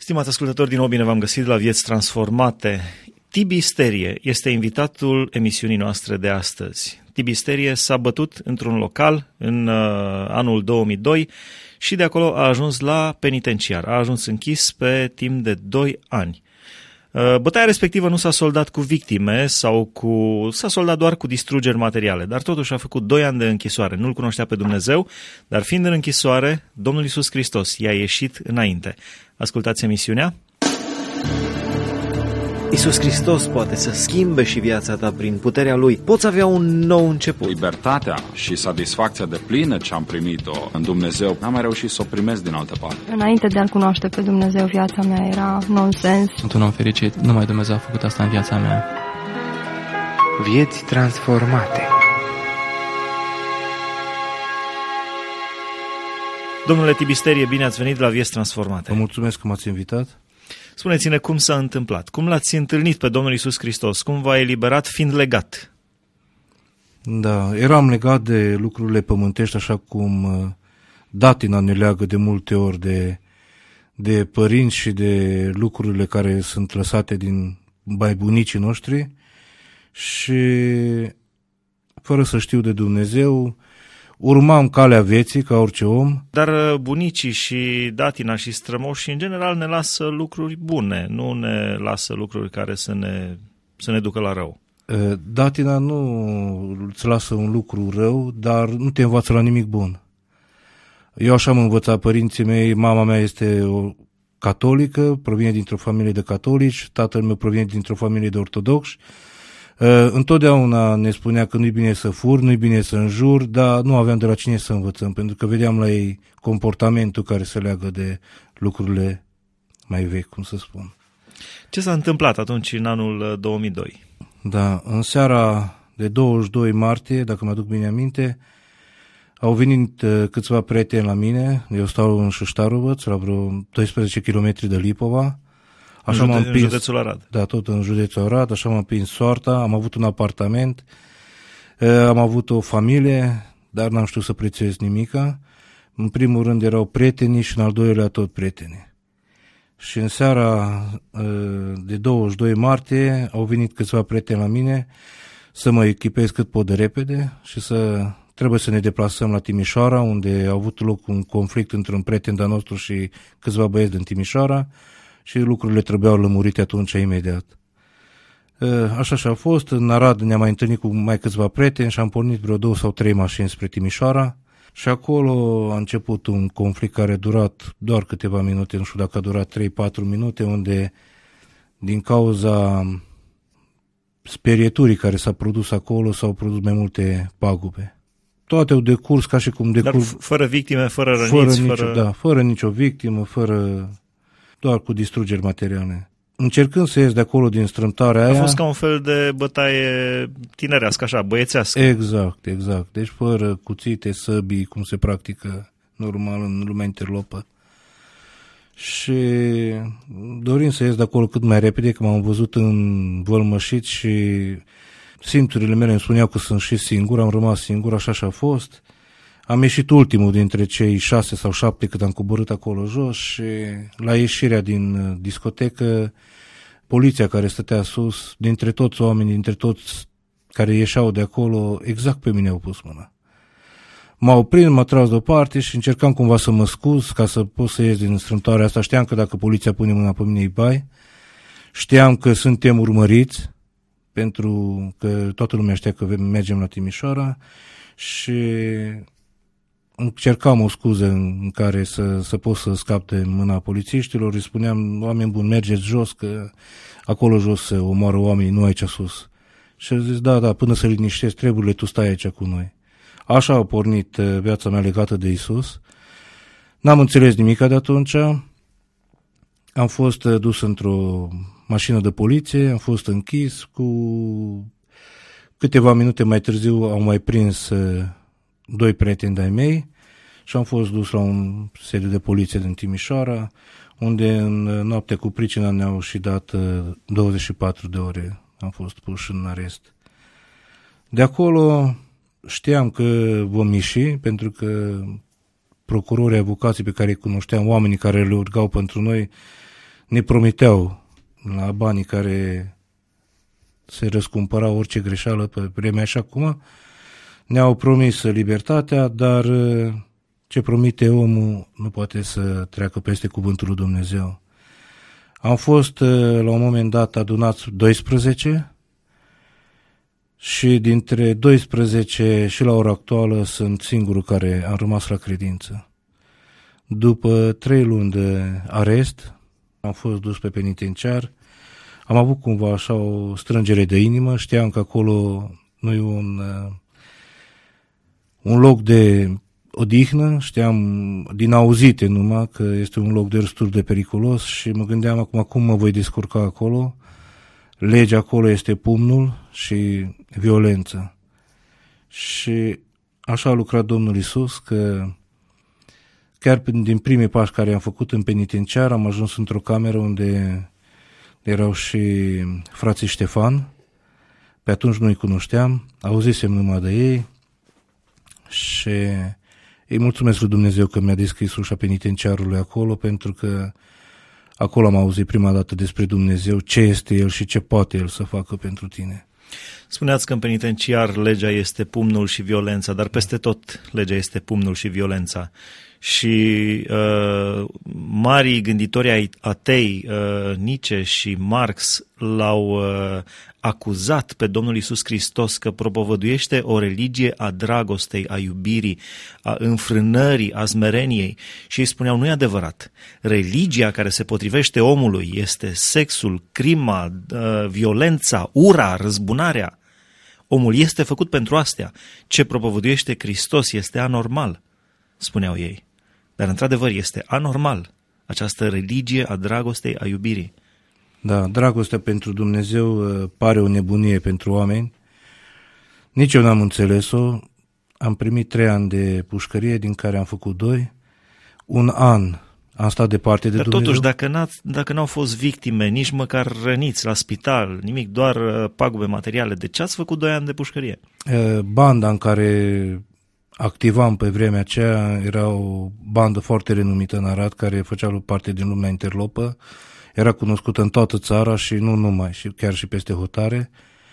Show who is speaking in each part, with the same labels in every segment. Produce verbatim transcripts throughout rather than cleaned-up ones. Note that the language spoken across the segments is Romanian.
Speaker 1: Stimați ascultători, din nou bine v-am găsit la Vieți Transformate. Tibi Sterie este invitatul emisiunii noastre de astăzi. Tibi Sterie s-a bătut într-un local în uh, anul două mii doi și de acolo a ajuns la penitenciar. A ajuns închis pe timp de doi ani. Uh, bătaia respectivă nu s-a soldat cu victime sau cu... s-a soldat doar cu distrugeri materiale, dar totuși a făcut doi ani de închisoare. Nu-L cunoștea pe Dumnezeu, dar fiind în închisoare, Domnul Iisus Hristos i-a ieșit înainte. Ascultați emisiunea.
Speaker 2: Iisus Hristos poate să schimbe și viața ta prin puterea Lui. Poți avea un nou început.
Speaker 3: Libertatea și satisfacția de plină ce am primit-o în Dumnezeu, n-am mai reușit să o primesc din altă parte.
Speaker 4: Înainte de a-L cunoaște pe Dumnezeu, viața mea era nonsens.
Speaker 5: Sunt un om fericit. Numai Dumnezeu a făcut asta în viața mea.
Speaker 6: Vieți transformate.
Speaker 1: Domnule Tibi Sterie, bine ați venit la Vieți Transformate.
Speaker 7: Vă mulțumesc că m-ați invitat.
Speaker 1: Spuneți-ne cum s-a întâmplat, cum l-ați întâlnit pe Domnul Iisus Hristos, cum v-a eliberat fiind legat?
Speaker 7: Da, eram legat de lucrurile pământești, așa cum datina ne leagă de multe ori de, de părinți și de lucrurile care sunt lăsate din bai bunicii noștri și fără să știu de Dumnezeu, urmam calea vieții ca orice om.
Speaker 1: Dar bunicii și datina și strămoșii în general ne lasă lucruri bune, nu ne lasă lucruri care să ne, să ne ducă la rău.
Speaker 7: Datina nu îți lasă un lucru rău, dar nu te învață la nimic bun. Eu așa am învățat părinții mei, mama mea este o catolică, provine dintr-o familie de catolici, tatăl meu provine dintr-o familie de ortodoxi. Întotdeauna ne spunea că nu-i bine să fur, nu-i bine să înjur, dar nu aveam de la cine să învățăm, pentru că vedeam la ei comportamentul care se leagă de lucrurile mai vechi, cum să spun.
Speaker 1: Ce s-a întâmplat atunci în anul două mii doi?
Speaker 7: Da, în seara de douăzeci și doi martie, dacă mă aduc bine aminte, au venit câțiva prieteni la mine, eu stau în Șuștaruvăț, la vreo doisprezece kilometri de Lipova. Așa
Speaker 1: în,
Speaker 7: m-am
Speaker 1: în
Speaker 7: pins,
Speaker 1: județul Arad.
Speaker 7: Da, tot în județul Arad, așa m-am prins soarta, am avut un apartament, am avut o familie, dar n-am știut să prețuiesc nimica. În primul rând erau prietenii și în al doilea tot prietenii. Și în seara de douăzeci și doi martie au venit câțiva prieteni la mine să mă echipez cât pot de repede și să trebuie să ne deplasăm la Timișoara, unde a avut loc un conflict între un prieten de-a nostru și câțiva băieți din Timișoara. Și lucrurile trebuiau lămurite atunci imediat. Așa și a fost. În Arad ne-am mai întâlnit cu mai câțiva prieteni și am pornit vreo două sau trei mașini spre Timișoara și acolo a început un conflict care a durat doar câteva minute, nu știu dacă a durat trei patru minute, unde din cauza sperieturii care s-a produs acolo s-au produs mai multe pagube. Toate au decurs ca și cum decurs...
Speaker 1: Dar fără victime, fără răniți,
Speaker 7: fără...
Speaker 1: fără...
Speaker 7: Nicio, da, fără nicio victimă, fără... doar cu distrugeri materiale. Încercând să ies de acolo din strâmtarea aia...
Speaker 1: A fost ca un fel de bătaie tinerească, așa, băiețească.
Speaker 7: Exact, exact. Deci fără cuțite, săbii, cum se practică normal în lumea interlopă. Și dorind să ies de acolo cât mai repede, că m-am văzut învălmășit și simțurile mele îmi spuneau că sunt și singur, am rămas singur, așa și a fost. Am ieșit ultimul dintre cei șase sau șapte cât am coborât acolo jos și la ieșirea din discotecă, poliția care stătea sus, dintre toți oamenii, dintre toți care ieșeau de acolo, exact pe mine au pus mâna. M-au oprit, m-au tras deoparte și încercam cumva să mă scuz ca să pot să ies din strâmtoarea asta. Știam că dacă poliția pune mâna pe mine, e bai. Știam că suntem urmăriți, pentru că toată lumea știa că mergem la Timișoara și... încercam o scuză în care să, să pot să scap de mâna polițiștilor, îi spuneam, oameni buni, mergeți jos, că acolo jos se omoară oamenii, nu aici sus. Și a zis, da, da, până să liniștesc treburile, tu stai aici cu noi. Așa a pornit viața mea legată de Iisus. N-am înțeles nimica de atunci. Am fost dus într-o mașină de poliție, am fost închis, cu câteva minute mai târziu au mai prins doi prieteni de-ai mei și am fost dus la un sediu de poliție din Timișoara, unde în noaptea cu pricina ne-au și dat douăzeci și patru de ore. Am fost puși în arest. De acolo știam că vom ieși, pentru că procurorii, avocații pe care îi cunoșteam, oamenii care le urgau pentru noi, ne promiteau la banii care se răscumpăra orice greșeală pe vremea și acum, ne-au promis libertatea, dar ce promite omul nu poate să treacă peste cuvântul lui Dumnezeu. Am fost la un moment dat adunați doisprezece și dintre doisprezece și la ora actuală sunt singurul care am rămas la credință. După trei luni de arest am fost dus pe penitenciar, am avut cumva așa o strângere de inimă, știam că acolo nu e un, un loc de odihnă, știam din auzite numai că este un loc destul de periculos și mă gândeam acum cum mă voi descurca acolo. Legea acolo este pumnul și violență. Și așa a lucrat Domnul Iisus, că chiar din primii pași care am făcut în penitenciar am ajuns într-o cameră unde erau și frații Ștefan. Pe atunci nu-i cunoșteam, auzisem numai de ei și îi mulțumesc lui Dumnezeu că mi-a deschis ușa penitenciarului acolo, pentru că acolo am auzit prima dată despre Dumnezeu, ce este El și ce poate El să facă pentru tine.
Speaker 1: Spuneați că în penitenciar legea este pumnul și violența, dar peste tot legea este pumnul și violența. Și uh, marii gânditori atei, uh, Nietzsche și Marx, l-au uh, acuzat pe Domnul Iisus Hristos că propovăduiește o religie a dragostei, a iubirii, a înfrânării, a smereniei. Și ei spuneau, nu e adevărat. Religia care se potrivește omului este sexul, crima, uh, violența, ura, răzbunarea. Omul este făcut pentru astea. Ce propovăduiește Hristos este anormal, spuneau ei. Dar într-adevăr este anormal această religie a dragostei, a iubirii.
Speaker 7: Da, dragostea pentru Dumnezeu pare o nebunie pentru oameni. Nici eu n-am înțeles-o. Am primit trei ani de pușcărie, din care am făcut doi. Un an am stat departe de
Speaker 1: Dar
Speaker 7: Dumnezeu.
Speaker 1: totuși, dacă, n-ați, dacă n-au fost victime, nici măcar răniți la spital, nimic, doar pagube materiale, de ce ați făcut doi ani de pușcărie?
Speaker 7: Banda în care activam pe vremea aceea era o bandă foarte renumită în Arad, care făcea parte din lumea interlopă, era cunoscută în toată țara și nu numai, și chiar și peste hotare,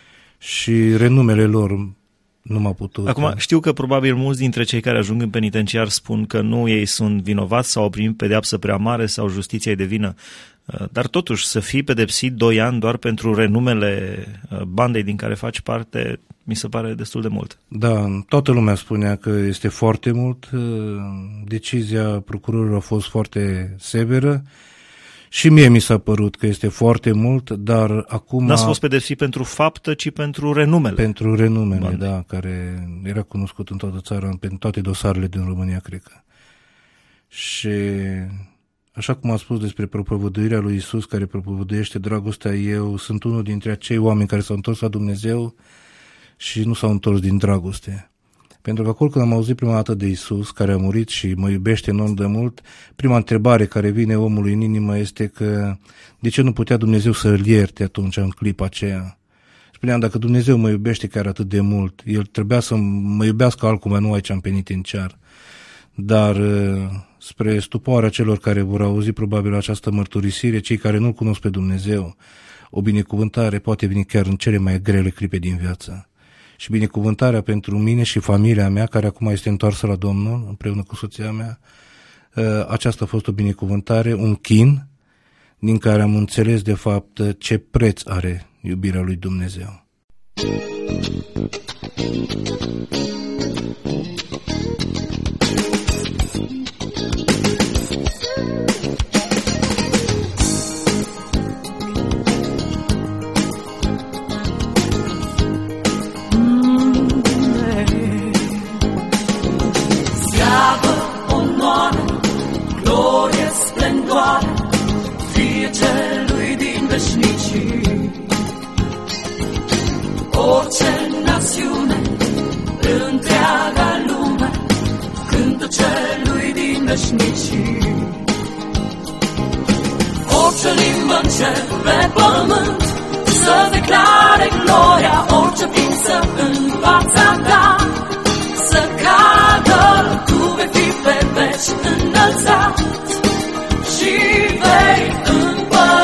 Speaker 7: și renumele lor nu m-a putut.
Speaker 1: Acum, știu că probabil mulți dintre cei care ajung în penitenciar spun că nu ei sunt vinovați sau au primit pedeapsă prea mare sau justiția e de vină, dar totuși să fii pedepsit doi ani doar pentru renumele bandei din care faci parte, mi se pare destul de mult.
Speaker 7: Da, toată lumea spunea că este foarte mult, decizia procurorului a fost foarte severă și mie mi s-a părut că este foarte mult, dar acum...
Speaker 1: N-ați fost pedepsit pentru faptă, ci pentru renumele.
Speaker 7: Pentru renumele,
Speaker 1: Bande.
Speaker 7: Da, care era cunoscut în toată țara, în toate dosarele din România, cred că. Și așa cum am spus despre propovăduirea lui Iisus, care propovăduiește dragostea, eu sunt unul dintre acei oameni care s-au întors la Dumnezeu și nu s-au întors din dragoste. Pentru că acolo când am auzit prima dată de Iisus, care a murit și mă iubește enorm de mult, prima întrebare care vine omului în inimă este că de ce nu putea Dumnezeu să-l ierte atunci, în clipa aceea? Spuneam, dacă Dumnezeu mă iubește chiar atât de mult, El trebuia să mă iubească altcumva, nu aici în penitenciar. Dar spre stupoarea celor care vor auzi probabil această mărturisire, cei care nu-L cunosc pe Dumnezeu, o binecuvântare poate veni chiar în cele mai grele clipe din viață. Și binecuvântarea pentru mine și familia mea, care acum este întoarsă la Domnul, împreună cu soția mea, aceasta a fost o binecuvântare, un chin, din care am înțeles de fapt ce preț are iubirea lui Dumnezeu.
Speaker 8: Orice națiune, întreaga lume, cântă celui din veșnicii. Orice limbă în cer, pe pământ, să declare gloria, orice ființă în fața ta, să cadă, tu vei fi pe veci înălțat și vei împăra.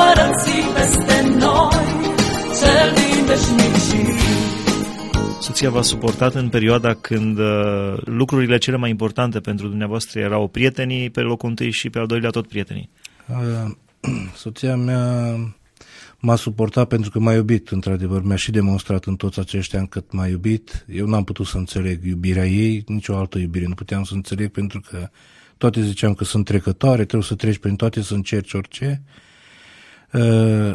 Speaker 1: soția v-a suportat în perioada când uh, lucrurile cele mai importante pentru dumneavoastră erau prietenii pe locul întâi și pe al doilea tot prietenii?
Speaker 7: Uh, soția mea m-a suportat pentru că m-a iubit, într-adevăr. Mi-a și demonstrat în toți acești ani cât m-a iubit. Eu n-am putut să înțeleg iubirea ei, nicio altă iubire nu puteam să înțeleg, pentru că toate ziceam că sunt trecătoare, trebuie să treci prin toate, să încerci orice. Uh,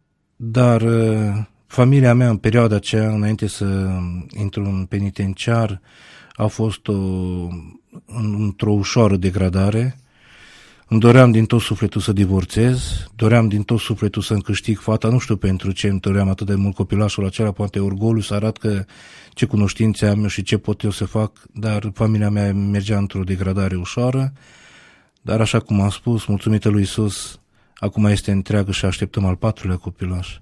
Speaker 7: dar uh, familia mea în perioada aceea, înainte să intru în penitenciar, a fost o, într-o ușoară degradare. Îmi doream din tot sufletul să divorțez, doream din tot sufletul să-mi câștig fata, nu știu pentru ce îmi doream atât de mult copilașul acela, poate orgoliu, să arăt că ce cunoștințe am eu și ce pot eu să fac, dar familia mea mergea într-o degradare ușoară, dar așa cum am spus, mulțumită lui Iisus, acum este întreagă și așteptăm al patrulea copilaș.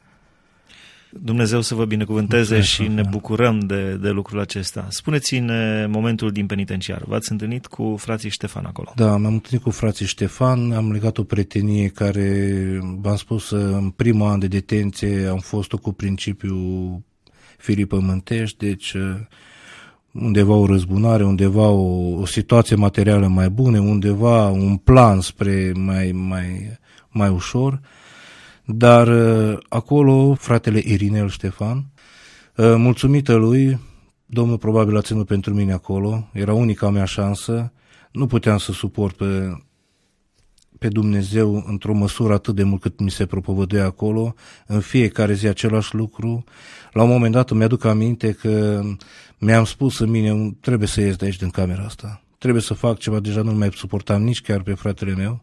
Speaker 1: Dumnezeu să vă binecuvânteze. Mulțumesc, și ne
Speaker 7: da.
Speaker 1: bucurăm de, de lucrul acesta. Spuneți-ne momentul din penitenciar. V-ați întâlnit cu frații Ștefan acolo?
Speaker 7: Da, m-am întâlnit cu frații Ștefan, am legat o prietenie care, v-am spus, în primul an de detenție am fost-o cu principiul firii pământești, deci undeva o răzbunare, undeva o, o situație materială mai bună, undeva un plan spre mai, mai, mai ușor. Dar acolo, fratele Irinel Ștefan, mulțumită lui, Domnul probabil a ținut pentru mine acolo, era unica mea șansă, nu puteam să suport pe, pe Dumnezeu într-o măsură atât de mult cât mi se propovăduia acolo, în fiecare zi același lucru. La un moment dat îmi aduc aminte că mi-am spus în mine, trebuie să ies de aici din camera asta, trebuie să fac ceva, deja nu mai suportam nici chiar pe fratele meu.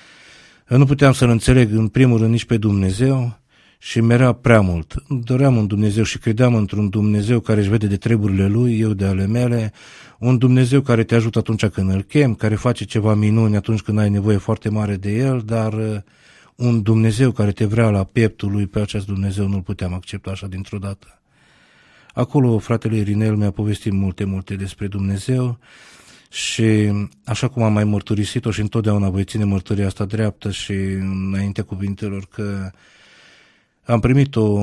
Speaker 7: Nu puteam să-L înțeleg în primul rând nici pe Dumnezeu și mi-era prea mult. Doream un Dumnezeu și credeam într-un Dumnezeu care își vede de treburile Lui, eu de ale mele, un Dumnezeu care te ajută atunci când îl chem, care face ceva minuni atunci când ai nevoie foarte mare de El, dar un Dumnezeu care te vrea la pieptul Lui, pe acest Dumnezeu nu-L puteam accepta așa dintr-o dată. Acolo fratele Irinel mi-a povestit multe, multe despre Dumnezeu. Și așa cum am mai mărturisit-o și întotdeauna voi ține mărturia asta dreaptă și înaintea cuvintelor, că am primit o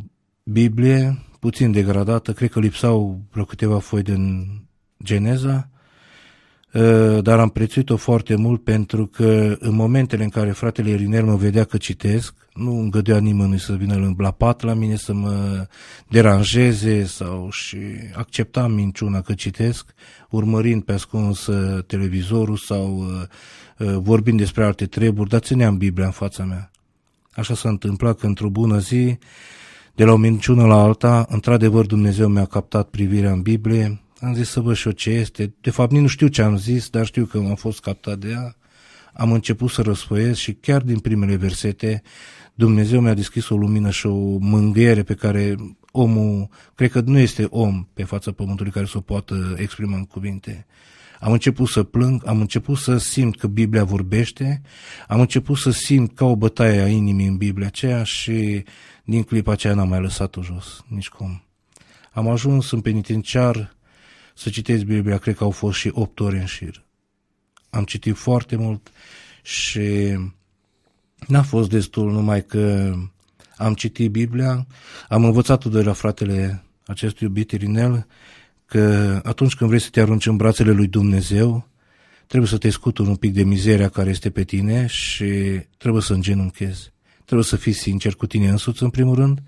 Speaker 7: Biblie puțin degradată, cred că lipsau vreo câteva foi din Geneza, dar am prețuit-o foarte mult pentru că în momentele în care fratele Irinel mă vedea că citesc, nu îngădea nimănui să vină la pat la mine să mă deranjeze sau și acceptam minciuna că citesc, urmărind pe ascuns televizorul sau uh, vorbind despre alte treburi, dar țineam Biblia în fața mea. Așa s-a întâmplat că într-o bună zi, de la o minciună la alta, într-adevăr Dumnezeu mi-a captat privirea în Biblie. Am zis să văd și eu ce este. De fapt, nici nu știu ce am zis, dar știu că am fost captat de ea. Am început să răsfoiesc și chiar din primele versete Dumnezeu mi-a deschis o lumină și o mângâiere pe care omul, cred că nu este om pe fața pământului care să o poată exprima în cuvinte. Am început să plâng, am început să simt că Biblia vorbește, am început să simt ca o bătaie a inimii în Biblia aceea și din clipa aceea n-am mai lăsat-o jos, nici cum. Am ajuns în penitenciar să citesc Biblia, cred că au fost și opt ore în șir. Am citit foarte mult și n-a fost destul, numai că am citit Biblia, am învățat-o de la fratele acestui iubit Irinel, că atunci când vrei să te arunci în brațele lui Dumnezeu, trebuie să te scuturi un pic de mizeria care este pe tine și trebuie să îngenunchezi. Trebuie să fii sincer cu tine însuți în primul rând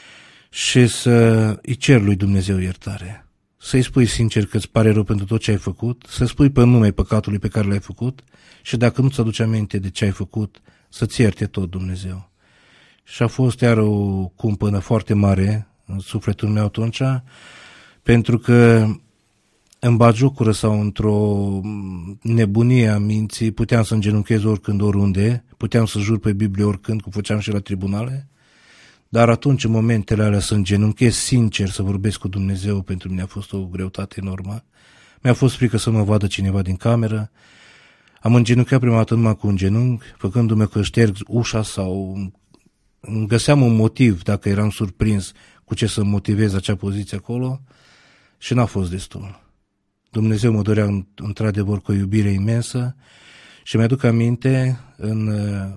Speaker 7: și să îi ceri lui Dumnezeu iertare. Să-i spui sincer că îți pare rău pentru tot ce ai făcut, să spui pe nume păcatului pe care l-ai făcut și dacă nu-ți aduce aminte de ce ai făcut, să-ți ierte tot Dumnezeu. Și a fost iar o cumpănă foarte mare în sufletul meu atunci, pentru că în batjocură sau într-o nebunie a minții puteam să îngenunchez oricând, oriunde, puteam să jur pe Biblie oricând, cum făceam și la tribunale, dar atunci, în momentele alea, să îngenunchez sincer, să vorbesc cu Dumnezeu, pentru mine a fost o greutate enormă. Mi-a fost frică să mă vadă cineva din cameră. Am îngenunchiat prima dată numai cu un genunchi, făcându-mă că șterg ușa sau îmi găseam un motiv, dacă eram surprins cu ce să motivez acea poziție acolo, și n-a fost destul. Dumnezeu mă dorea într-adevăr cu o iubire imensă și mi-aduc aminte în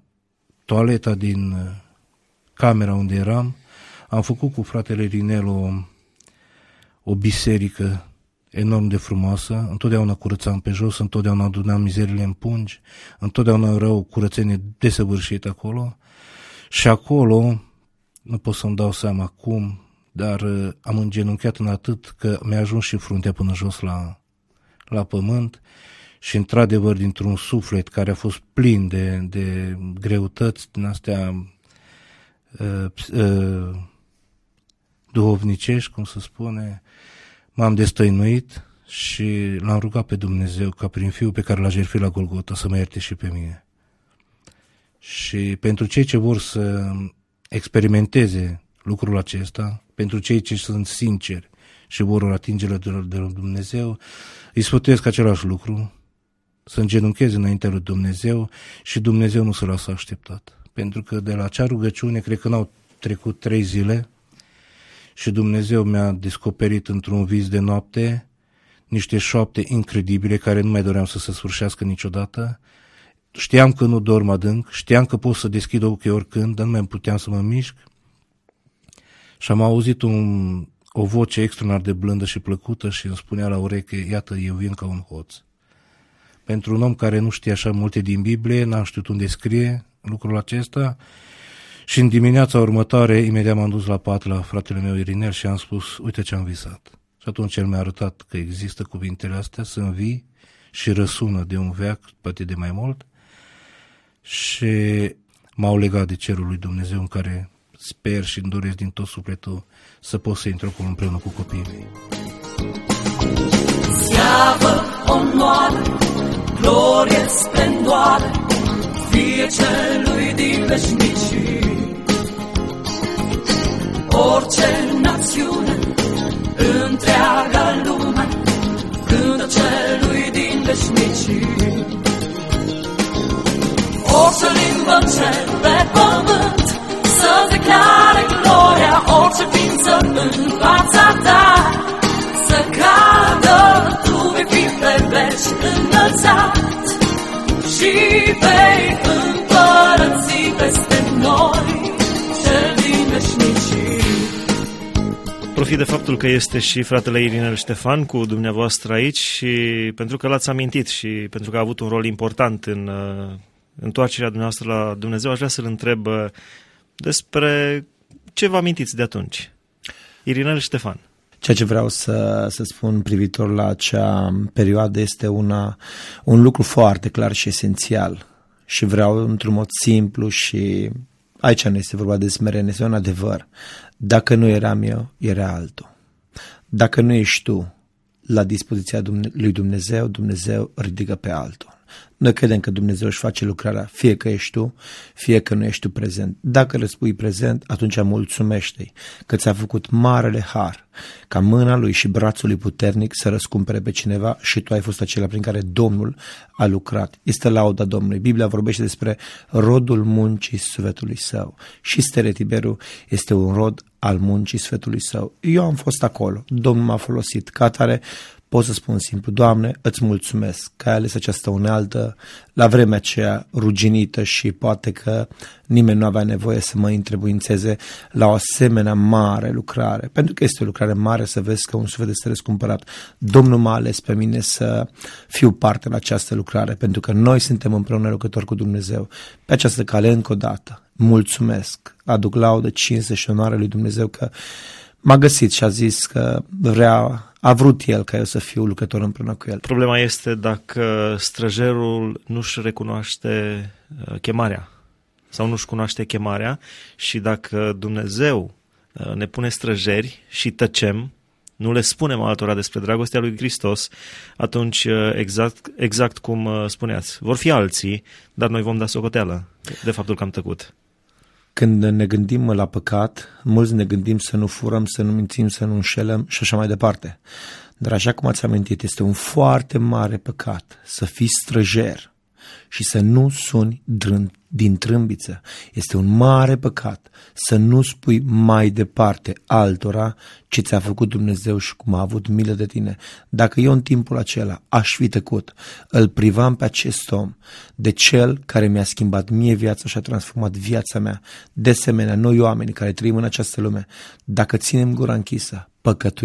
Speaker 7: toaleta din camera unde eram, am făcut cu fratele Irinel o, o biserică enorm de frumoasă, întotdeauna curățam pe jos, întotdeauna adunam mizerile în pungi, întotdeauna era o curățenie desăvârșită acolo și acolo, nu pot să-mi dau seama cum, dar uh, am îngenunchiat în atât că mi-a ajuns și fruntea până jos la, la pământ și într-adevăr dintr-un suflet care a fost plin de, de greutăți din astea uh, uh, duhovnicești, cum se spune, m-am destăinuit și l-am rugat pe Dumnezeu ca prin Fiul pe care l-a jertfit la Golgota să mă ierte și pe mine. Și pentru cei ce vor să experimenteze lucrul acesta, pentru cei ce sunt sinceri și vor atinge de la Dumnezeu, îi sfătuiesc același lucru, să îngenuncheze înaintea lui Dumnezeu și Dumnezeu nu se lasă așteptat. Pentru că de la acea rugăciune, cred că n-au trecut trei zile, și Dumnezeu mi-a descoperit într-un vis de noapte niște șoapte incredibile care nu mai doream să se sfârșească niciodată. Știam că nu dorm adânc, știam că pot să deschid ochii oricând, dar nu mai puteam să mă mișc. Și am auzit un, o voce extraordinar de blândă și plăcută și îmi spunea la ureche, iată, eu vin ca un hoț. Pentru un om care nu știe așa multe din Biblie, n-am știut unde scrie lucrul acesta. Și în dimineața următoare, imediat m-am dus la pat la fratele meu Irinel și am spus, uite ce am visat. Și atunci el mi-a arătat că există cuvintele astea, sunt vii și răsună de un veac, poate de mai mult, și m-au legat de cerul lui Dumnezeu în care sper și îmi doresc din tot sufletul să pot să intru acolo împreună cu copiii mei.
Speaker 8: Slavă, onoare, glorie, splendoare, fie celui din veșnicii. Orice națiune, întreaga lume, cântă celui din veșnicii. Orice limbă în cer pe pământ, să declare gloria, orice ființă în fața ta, să cadă, tu vei fi pe veci înălțat și vei împărăți peste noi, cel din veșnicii.
Speaker 1: Profit de faptul că este și fratele Irinel Ștefan cu dumneavoastră aici și pentru că l-ați amintit și pentru că a avut un rol important în uh, întoarcerea dumneavoastră la Dumnezeu, aș vrea să-l întreb uh, despre ce vă amintiți de atunci. Irinel Ștefan.
Speaker 9: Ceea ce vreau să, să spun privitor la acea perioadă este una, un lucru foarte clar și esențial și vreau într-un mod simplu și aici nu este vorba de smerenie, este un adevăr. Dacă nu eram eu, era altul. Dacă nu ești tu la dispoziția lui Dumnezeu, Dumnezeu ridică pe altul. Noi credem că Dumnezeu își face lucrarea, fie că ești tu, fie că nu ești tu prezent. Dacă le spui prezent, atunci mulțumește-i că ți-a făcut marele har, ca mâna lui și brațul lui puternic să răscumpere pe cineva și tu ai fost acela prin care Domnul a lucrat. Este lauda Domnului. Biblia vorbește despre rodul muncii sufletului său și Stere Tiberiu este un rod al muncii sufletului său. Eu am fost acolo, Domnul m-a folosit, ca atare pot să spun simplu, Doamne, îți mulțumesc că ai ales această unealtă la vremea aceea ruginită și poate că nimeni nu avea nevoie să mă întrebuințeze la o asemenea mare lucrare. Pentru că este o lucrare mare să vezi că un suflet este răscumpărat. Domnul m-a ales pe mine să fiu parte la această lucrare, pentru că noi suntem împreună lucrători cu Dumnezeu. Pe această cale, încă o dată, mulțumesc, aduc laudă, cinste și onoare lui Dumnezeu că m-a găsit și a zis că vrea, a vrut el ca eu să fiu lucrător împreună cu el.
Speaker 1: Problema este dacă străjerul nu-și recunoaște chemarea sau nu-și cunoaște chemarea și dacă Dumnezeu ne pune străjeri și tăcem, nu le spunem altora despre dragostea lui Hristos, atunci exact, exact cum spuneați, vor fi alții, dar noi vom da socoteală de faptul că am tăcut.
Speaker 9: Când ne gândim la păcat, mulți ne gândim să nu furăm, să nu mințim, să nu înșelăm și așa mai departe. Dar așa cum ați amintit, este un foarte mare păcat să fii străjer și să nu suni din trâmbiță. Este un mare păcat să nu spui mai departe altora ce ți-a făcut Dumnezeu și cum a avut milă de tine. Dacă eu în timpul acela aș fi tăcut, îl privam pe acest om de cel care mi-a schimbat mie viața și a transformat viața mea. De asemenea, noi oamenii care trăim în această lume, dacă ținem gura închisă, păcătuim.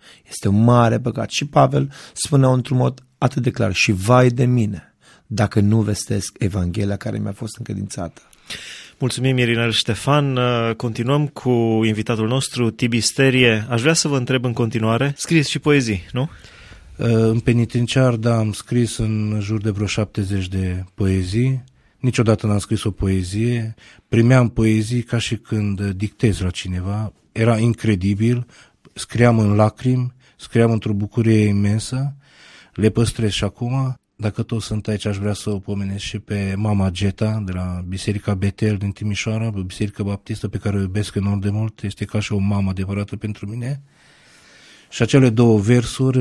Speaker 9: Este un mare păcat. Și Pavel spunea într-un mod atât de clar, și vai de mine dacă nu vestesc Evanghelia care mi-a fost încredințată.
Speaker 1: Mulțumim, Irinel Ștefan. Continuăm cu invitatul nostru, Tibi Sterie. Aș vrea să vă întreb în continuare, scrieți și poezii, nu?
Speaker 7: În penitenciar, da, am scris în jur de vreo șaptezeci de poezii. Niciodată n-am scris o poezie. Primeam poezii ca și când dictez la cineva. Era incredibil. Scriam în lacrimi, scriam într-o bucurie imensă. Le păstrez și acum. Dacă tot sunt aici, aș vrea să o pomenesc și pe mama Geta de la Biserica Betel din Timișoara, o biserică baptistă pe care o iubesc enorm de mult. Este ca și o mamă adevărată pentru mine. Și acele două versuri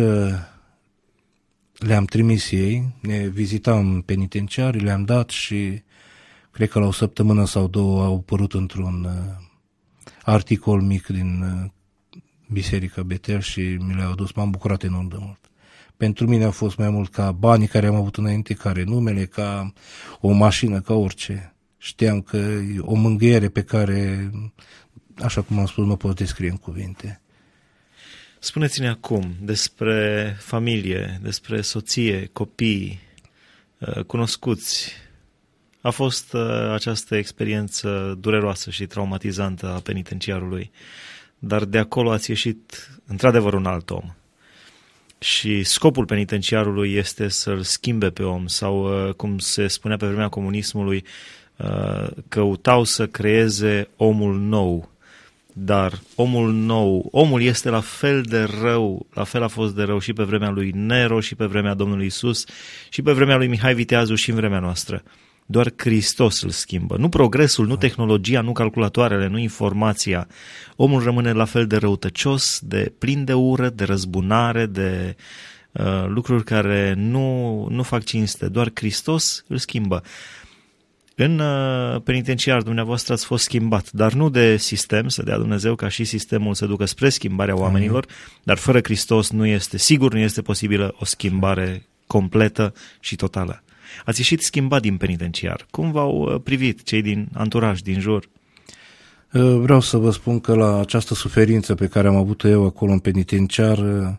Speaker 7: le-am trimis ei, ne vizitam penitenciari, le-am dat și cred că la o săptămână sau două au apărut într-un uh, articol mic din uh, Biserica Betel și mi le-au adus. M-am bucurat enorm de mult. Pentru mine a fost mai mult ca banii care am avut înainte, ca renumele, ca o mașină, ca orice. Știam că e o mângâiere pe care, așa cum am spus, nu pot descrie în cuvinte.
Speaker 1: Spuneți-ne acum despre familie, despre soție, copii, cunoscuți. A fost această experiență dureroasă și traumatizantă a penitenciarului, dar de acolo ați ieșit într-adevăr un alt om. Și scopul penitenciarului este să-l schimbe pe om sau, cum se spunea pe vremea comunismului, căutau să creeze omul nou. Dar omul nou, omul este la fel de rău, la fel a fost de rău și pe vremea lui Nero și pe vremea Domnului Iisus și pe vremea lui Mihai Viteazu și în vremea noastră. Doar Hristos îl schimbă. Nu progresul, nu tehnologia, nu calculatoarele, nu informația. Omul rămâne la fel de răutăcios, de plin de ură, de răzbunare, de uh, lucruri care nu, nu fac cinste. Doar Hristos îl schimbă. În uh, penitenciar dumneavoastră ați fost schimbat, dar nu de sistem, să dea Dumnezeu ca și sistemul să ducă spre schimbarea oamenilor, dar fără Hristos nu este, sigur nu este posibilă o schimbare completă și totală. Ați ieșit schimbat din penitenciar. Cum v-au privit cei din anturaj, din jur?
Speaker 7: Vreau să vă spun că la această suferință pe care am avut-o eu acolo în penitenciar,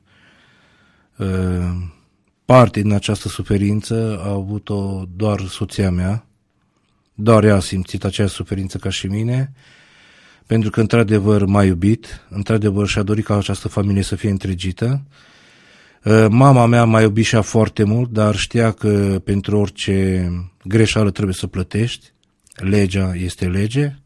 Speaker 7: parte din această suferință a avut-o doar soția mea. Doar ea a simțit acea suferință ca și mine, pentru că într-adevăr m-a iubit, într-adevăr și-a dorit ca această familie să fie întregită. Mama mea m-a iubit și ea foarte mult, dar știa că pentru orice greșeală trebuie să plătești. Legea este lege.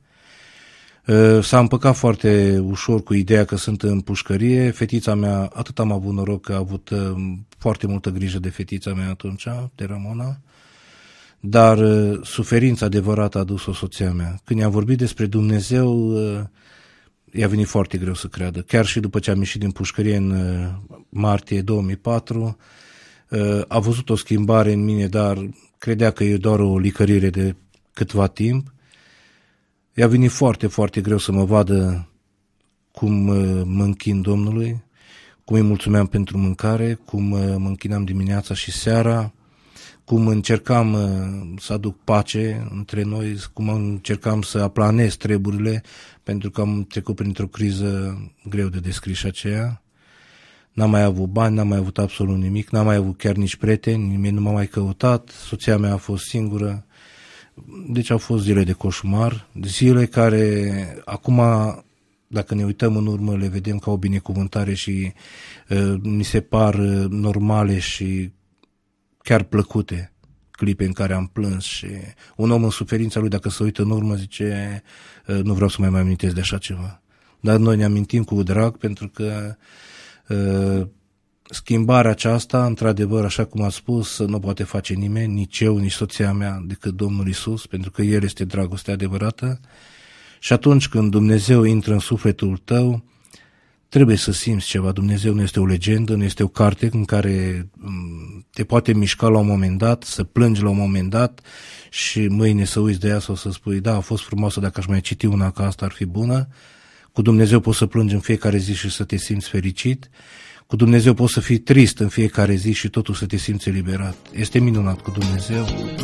Speaker 7: S-a împăcat foarte ușor cu ideea că sunt în pușcărie. Fetița mea, atât am avut noroc că a avut foarte multă grijă de fetița mea atunci, de Ramona. Dar suferința adevărată a dus-o soția mea. Când i-am vorbit despre Dumnezeu, i-a venit foarte greu să creadă. Chiar și după ce am ieșit din pușcărie în martie două mii patru, a văzut o schimbare în mine, dar credea că e doar o licărire de câtva timp. I-a venit foarte, foarte greu să mă vadă cum mă închin Domnului, cum îi mulțumeam pentru mâncare, cum mă închinam dimineața și seara, cum încercam să aduc pace între noi, cum încercam să aplanez treburile, pentru că am trecut printr-o criză greu de descris și aceea. N-am mai avut bani, n-am mai avut absolut nimic, n-am mai avut chiar nici prieteni, nimeni nu m-a mai căutat, soția mea a fost singură. Deci au fost zile de coșmar, zile care acum, dacă ne uităm în urmă, le vedem ca o binecuvântare și uh, ni se par uh, normale și chiar plăcute, clipe în care am plâns. Și un om în suferința lui, dacă se uită în urmă, zice, uh, nu vreau să mai mai amintesc de așa ceva. Dar noi ne amintim cu drag, pentru că uh, schimbarea aceasta, într-adevăr, așa cum a spus, nu poate face nimeni, nici eu, nici soția mea, decât Domnul Iisus, pentru că El este dragostea adevărată. Și atunci când Dumnezeu intră în sufletul tău, trebuie să simți ceva. Dumnezeu nu este o legendă, nu este o carte în care te poate mișca la un moment dat, să plângi la un moment dat și mâine să uiți de ea sau să spui, da, a fost frumoasă, dacă aș mai citi una, că asta ar fi bună. Cu Dumnezeu poți să plângi în fiecare zi și să te simți fericit. Cu Dumnezeu poți să fii trist în fiecare zi și totul să te simți eliberat. Este minunat cu Dumnezeu.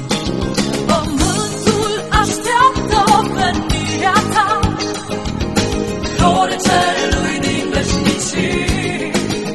Speaker 8: Pământul așteaptă venirea ta, gloriile cerului din veșnicii.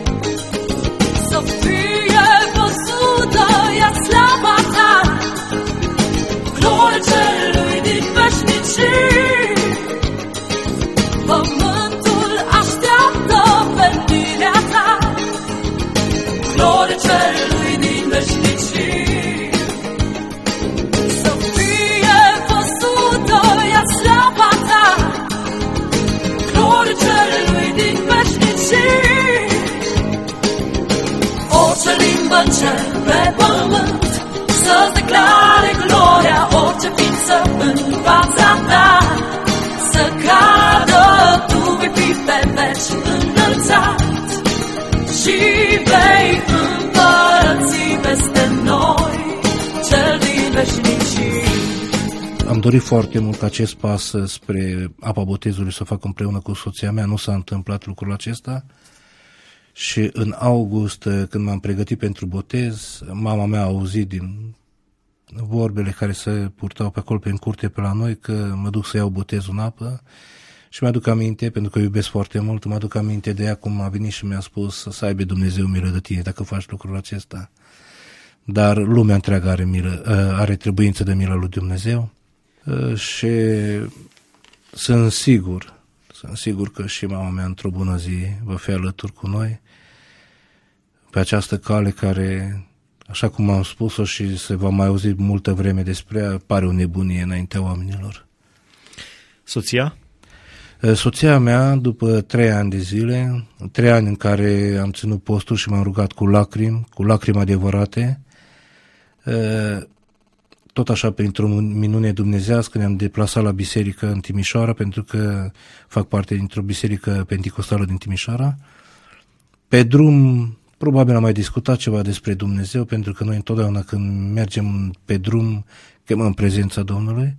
Speaker 8: în fața ta. Să cadă, tu vei fi pe veci înălțat și vei împărăți peste noi cel din veșnicii.
Speaker 7: Am dorit foarte mult ca acest pas spre apa botezului să o fac împreună cu soția mea. Nu s-a întâmplat lucrul acesta. Și în august, când m-am pregătit pentru botez, mama mea a auzit din vorbele care se purtau pe acolo prin curte pe la noi că mă duc să iau botezul în apă. Și mi-aduc aminte, pentru că o iubesc foarte mult, mă aduc aminte de ea cum a venit și mi-a spus să aibă Dumnezeu milă de tine dacă faci lucrul acesta. Dar lumea întreagă are, milă, are trebuință de milă lui Dumnezeu și sunt sigur, sunt sigur că și mama mea într-o bună zi va fi alături cu noi pe această cale care, așa cum am spus-o și se va mai auzi multă vreme despre ea, pare o nebunie înaintea oamenilor.
Speaker 1: Soția?
Speaker 7: Soția mea, după trei ani de zile, trei ani în care am ținut postul și m-am rugat cu lacrimi, cu lacrimi adevărate, tot așa printr-o minune dumnezească ne-am deplasat la biserică în Timișoara, pentru că fac parte dintr-o biserică penticostală din Timișoara. Pe drum, probabil am mai discutat ceva despre Dumnezeu, pentru că noi întotdeauna când mergem pe drum, chemăm prezența Domnului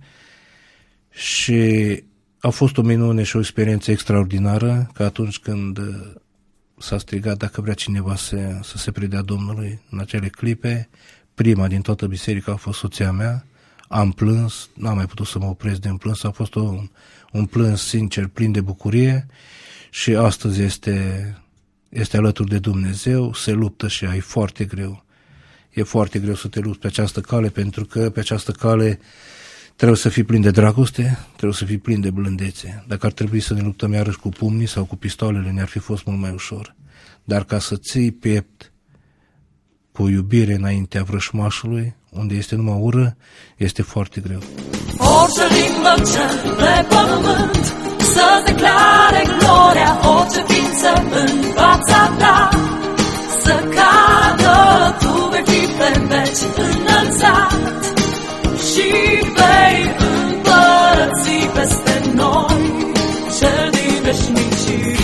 Speaker 7: și a fost o minune și o experiență extraordinară, că atunci când s-a strigat dacă vrea cineva să, să se predea Domnului în acele clipe, prima din toată biserica a fost soția mea, am plâns, n-am mai putut să mă opresc din plâns, a fost un, un plâns sincer, plin de bucurie și astăzi este, este alături de Dumnezeu, se luptă și ea, e foarte greu. E foarte greu să te lupți pe această cale, pentru că pe această cale trebuie să fii plin de dragoste, trebuie să fii plin de blândețe. Dacă ar trebui să ne luptăm iarăși cu pumnii sau cu pistoalele, ne-ar fi fost mult mai ușor. Dar ca să ții piept cu iubire înaintea vrășmașului, unde este numai ură, este foarte greu.
Speaker 8: Orice limbă cel pe pământ să declare gloria, orice ființă în fața ta să cadă, tu vei fi pe veci înălțat și vei împărăți peste noi cel din veșnicii,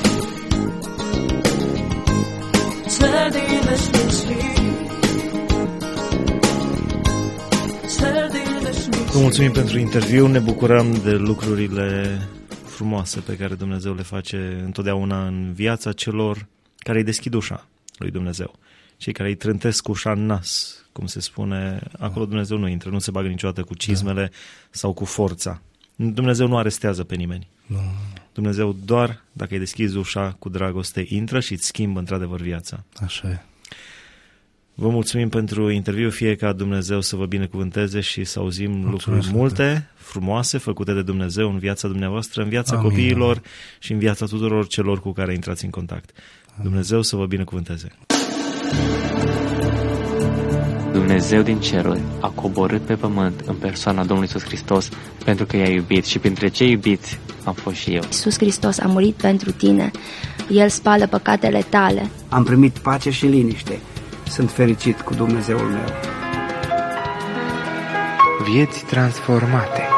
Speaker 8: cel din veșnicii, cel din veșnicii.
Speaker 1: Vă mulțumim pentru interviu, ne bucurăm de lucrurile frumoase pe care Dumnezeu le face întotdeauna în viața celor care îi deschid ușa lui Dumnezeu, cei care îi trântesc ușa în nas, cum se spune, acolo Dumnezeu nu intră, nu se bagă niciodată cu cizmele sau cu forța. Dumnezeu nu arestează pe nimeni.
Speaker 7: Nu.
Speaker 1: Dumnezeu doar, dacă îi deschizi ușa cu dragoste, intră și îți schimbă într-adevăr viața.
Speaker 7: Așa e.
Speaker 1: Vă mulțumim pentru interviu, fie ca Dumnezeu să vă binecuvânteze și să auzim Mulțumesc lucruri multe, frumoase, făcute de Dumnezeu în viața dumneavoastră, în viața Amin. Copiilor și în viața tuturor celor cu care intrați în contact. Amin. Dumnezeu să vă binecuvânteze.
Speaker 6: Dumnezeu din ceruri a coborât pe pământ în persoana Domnului Iisus Hristos pentru că i-a iubit și printre cei iubiți am fost și eu.
Speaker 10: Iisus Hristos a murit pentru tine, El spală păcatele tale.
Speaker 11: Am primit pace și liniște, sunt fericit cu Dumnezeul meu.
Speaker 6: Vieți transformate.